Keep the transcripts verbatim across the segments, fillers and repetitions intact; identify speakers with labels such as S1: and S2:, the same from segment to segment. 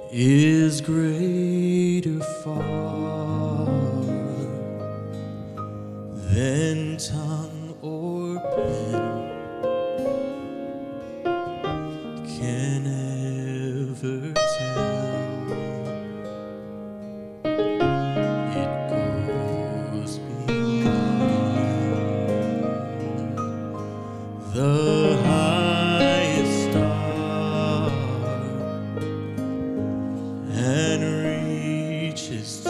S1: is greater far than tongue or pen can ever tell. It goes beyond the highest star and reaches to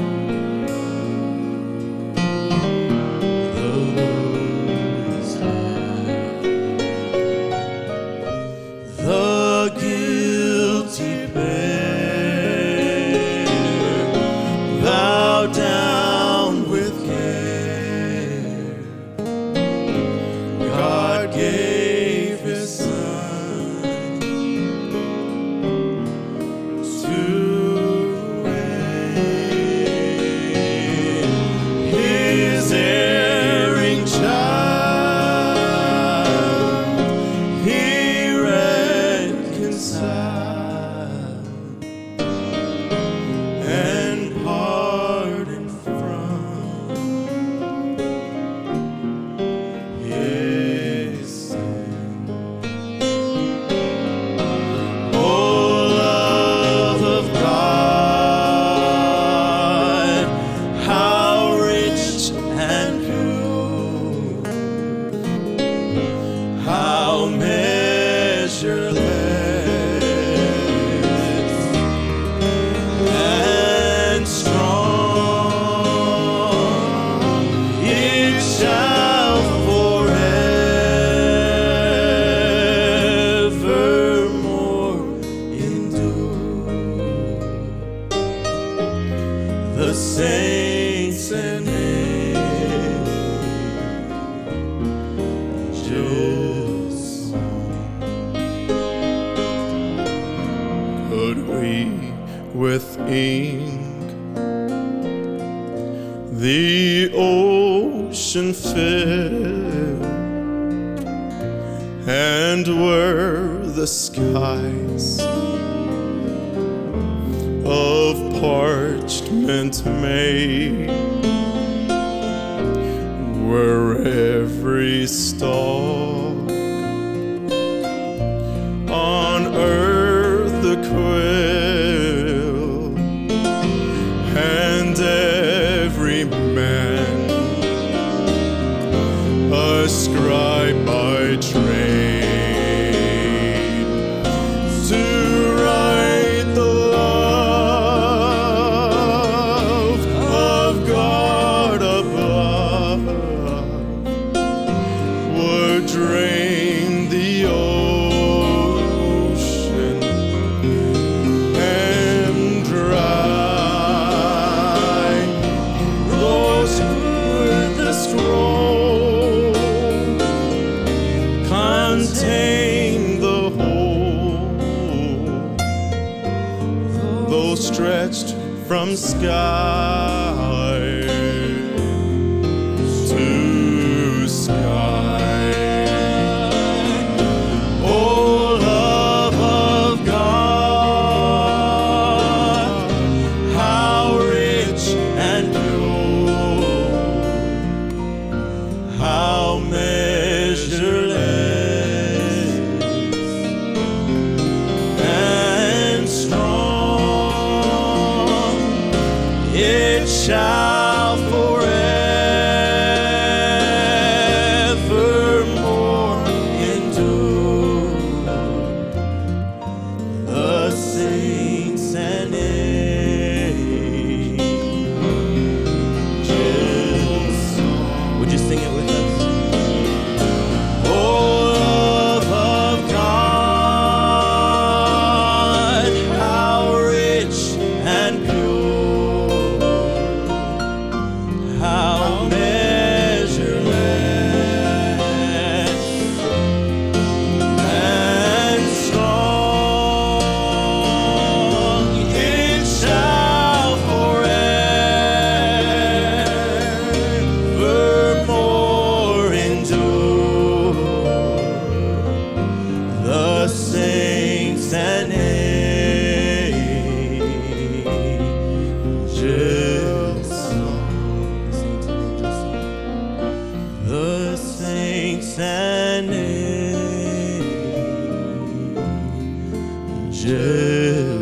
S1: the lowest hell. The guilty pair bow down with care. God gave His Son to end His erring child. He reconciled and pardoned from His sin. Oh, love of God, how rich and pure, how measureless and strong, it shall forevermore endure. The saints and angels could we with ink the ocean fill, and were the skies of parchment made, were every stalk on earth a quill, and every man a scribe by trade, to write the love of God above, would drain the ocean and dry. Those would the scroll contain the whole, though stretched from sky to sky. Oh, love of God, how rich and pure, how measureless and strong, it shall forevermore endure. The saints and angels, would you sing it with us? Oh, love of God, how rich and pure, Jerusalem.